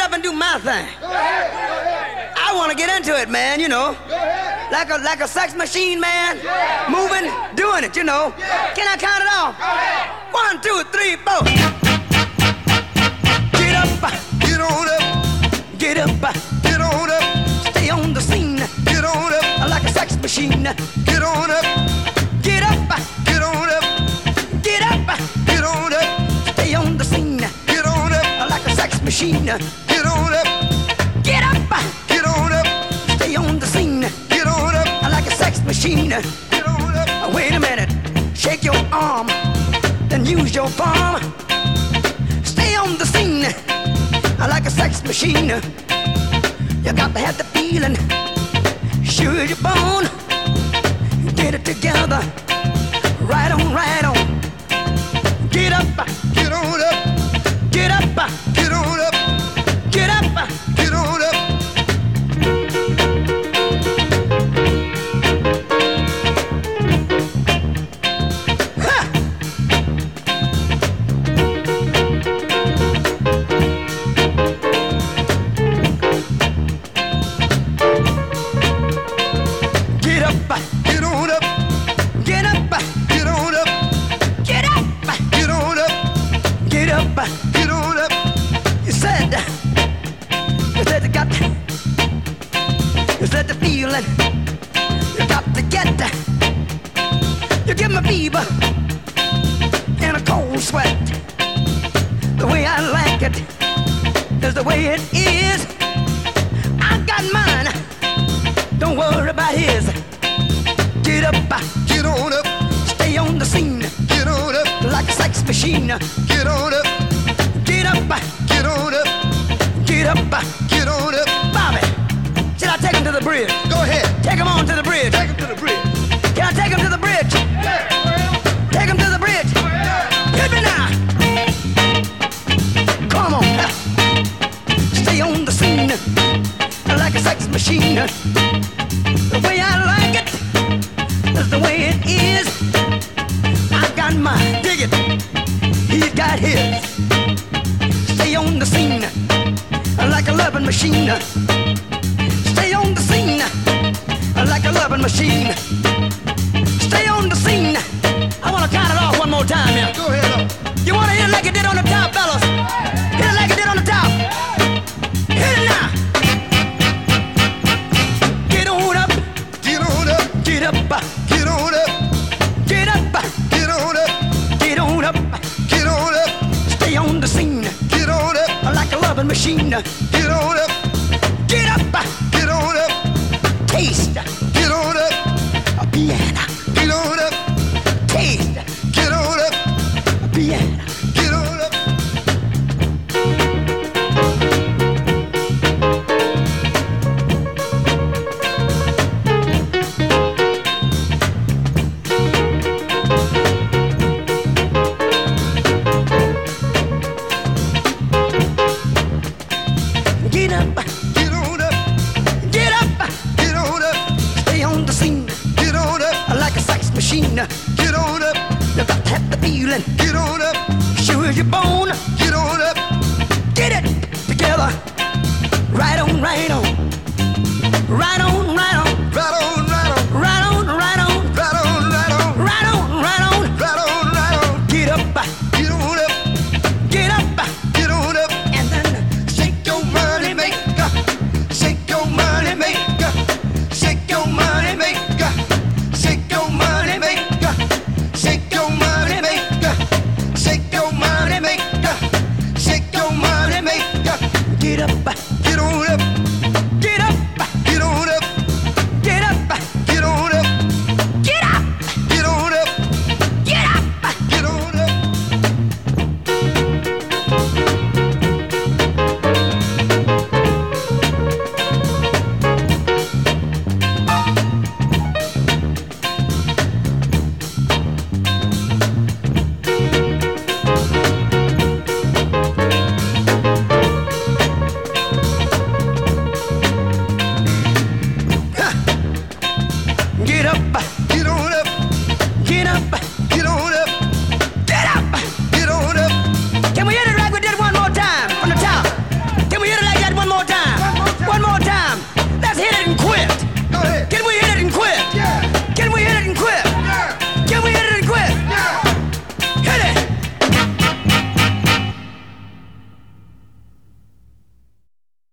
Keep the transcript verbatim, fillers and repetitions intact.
up and do my thing. I want to get into it, man, you know. Like a like a sex machine, man. Moving, doing it, you know. Can I count it off? One, two, three, four. Get up, Get on up, get up, get on up, stay on the scene. get on up, Like a sex machine. get on up, Get up, get on up, get up, get on up, stay on the scene. get on up, Like a sex machine. get on up, Get up, get on up, stay on the scene. get on up, Like a sex machine. get on up. Wait a minute, shake your arm, then use your palm. Stay on the scene, like a sex machine. You got to have the feeling, sure as you're born. Get it together, right on, right on. Get up, Get on up, get up, get on up, get up. get on up. Ha! Get up, Get on up, get up, get on up, get up, get on up, get up. get on up. You said, you said you got, you said the feeling, you got to get, you give me fever and a cold sweat. The way I like it is the way it is. I got mine, don't worry about his. Get up, Get on up, stay on the scene get on up, like a sex machine. get on up, Get up, get on up, get up. get on up. Bobby, should I take him to the bridge? Go ahead, Take him on to the bridge. take him to the bridge. Can I take him to the bridge? Take him to the bridge. Hit me now. Come on. Stay on the scene like a sex machine. The way I like it is the way it is. I got mine. Dig it. He's got his. Stay on the scene like a loving machine. Stay on the scene like a loving machine. Stay on the scene. I want to count it off one more time here. Go ahead up. You want to hit it like it did on the top, fellas? Hit it like it did on the top. Hit it now. Get on up, Get on up, get up, get on up, get up, get on up, get on up. get on up, Stay on the scene get on up, like a loving machine. get on up, Get up, get on up, taste get on up, a piano. get on up, Taste get on up, a piano. get on up. Get up, Get on up, get up. get on up, Stay on the scene get on up, like a sex machine. get on up, You got to have the feeling, get on up, sure as you're born. get on up, Get it together, right on, right on, right